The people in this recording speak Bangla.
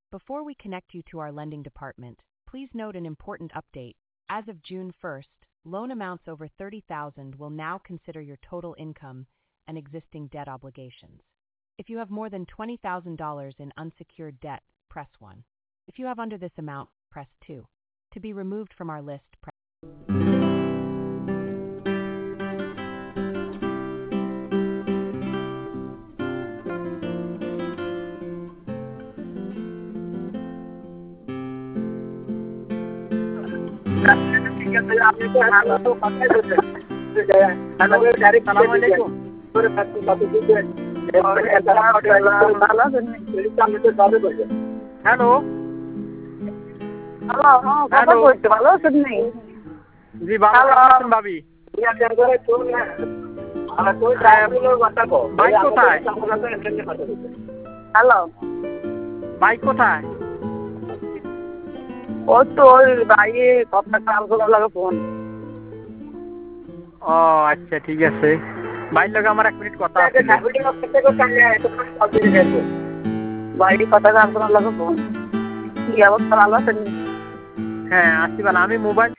Before we connect you to our lending department, please note an important update. As of June 1st, loan amounts over $30,000 will now consider your total income and existing debt obligations. If you have more than $20,000 in unsecured debt, press 1. If you have under this amount, press 2. To be removed from our list, press hello hello, কথা বলতে ভালো আছেন নি? জি ভালো আছেন ভাবি বাইক কোথায় হ্যালো, বাইক কোথায় ও তো ওই বাইরে কথা কাম করার লাগে ফোন। ও আচ্ছা ঠিক আছে বাইর লগে আমার 1 মিনিট কথা আছে বাইরে কথা কাম করার লাগে ফোন। কি অবস্থা, ভালো আছেন নি? হ্যাঁ আসি ভালো আমি মোবাইল